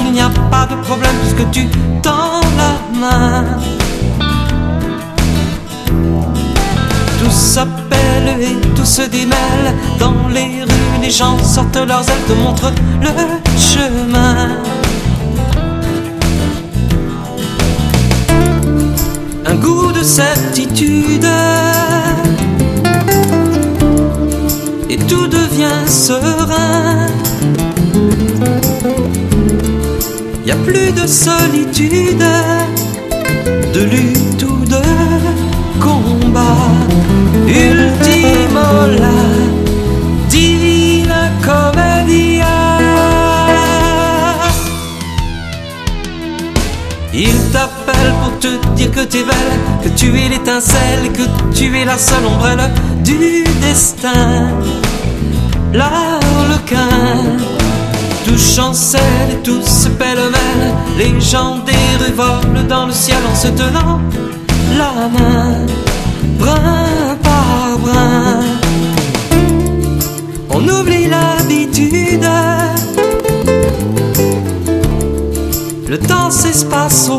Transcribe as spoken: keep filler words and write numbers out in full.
qu'il n'y a pas de problème puisque tu tends la main. Tout s'appelle et tout se démêle. Dans les rues, les gens sortent leurs ailes, te montrent le chemin. Un goût de certitude et tout devient serein. Y a plus de solitude, de lutte ou de combat. Ultimo la Divina Commedia. Il t'appelle pour te dire que t'es belle, que tu es l'étincelle, que tu es la seule ombrelle du destin. L'arlequin, tout chancelle et tout se pêle-mêle. Les gens des rues volent dans le ciel en se tenant la main, brin par brin. On oublie l'habitude, le temps s'espace,